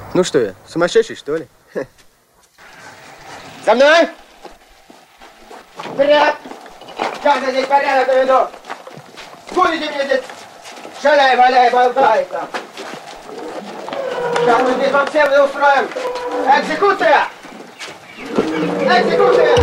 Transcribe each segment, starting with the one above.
Ну что я, сумасшедший, что ли? За мной! Вперед! Как я здесь порядок наведу? Будете мне здесь шаляй-валяй болтается? Сейчас мы здесь вам всем устроим экзекуция! Экзекуция!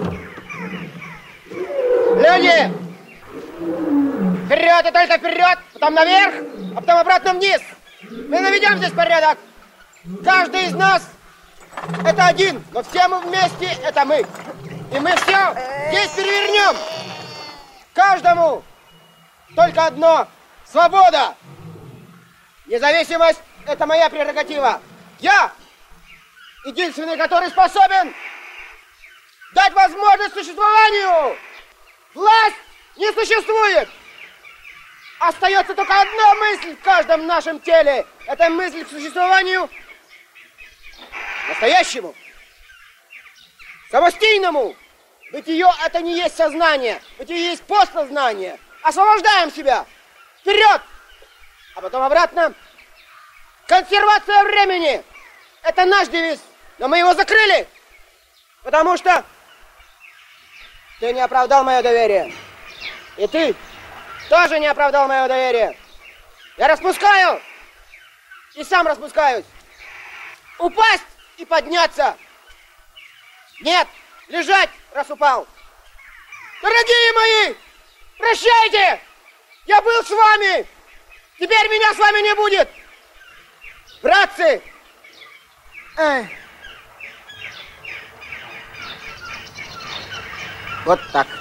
Люди! Вперед и только вперед, потом наверх, а потом обратно вниз. Мы наведем здесь порядок. Каждый из нас это один, но все мы вместе это мы. И мы все здесь перевернем. Каждому только одно – свобода. Независимость – это моя прерогатива. Я единственный, который способен дать возможность существованию. Власть не существует. Остается только одна мысль в каждом нашем теле. Это мысль к существованию настоящему, самостийному. Бытие – это не есть сознание. Бытие есть постсознание. Освобождаем себя. Вперед! А потом обратно. Консервация времени. Это наш девиз. Но мы его закрыли. Потому что ты не оправдал мое доверие. И ты тоже не оправдал мое доверие. Я распускаю. И сам распускаюсь. Упасть и подняться. Нет, лежать, раз упал. Дорогие мои, прощайте. Я был с вами. Теперь меня с вами не будет. Братцы. Вот так.